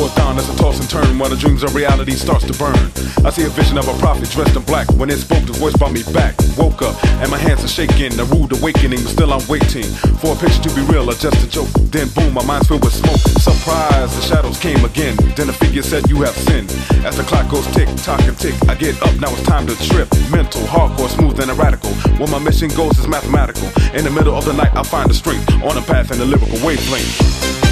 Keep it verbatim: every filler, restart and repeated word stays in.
till dawn, that's a toss and turn while the dreams of reality starts to burn. I see a vision of a prophet dressed in black. When it spoke, the voice brought me back. Woke up and my hands are shaking, a rude awakening, but still I'm waiting for a picture to be real or just a joke. Then boom, my mind's filled with smoke. Surprise, the shadows came again. Then a figure said, you have sinned. As the clock goes tick, tock and tick, I get up, now it's time to trip. Mental, hardcore, smooth and radical. Where my mission goes is mathematical. In the middle of the night, I'll find the strength on a path in the lyrical wavelength.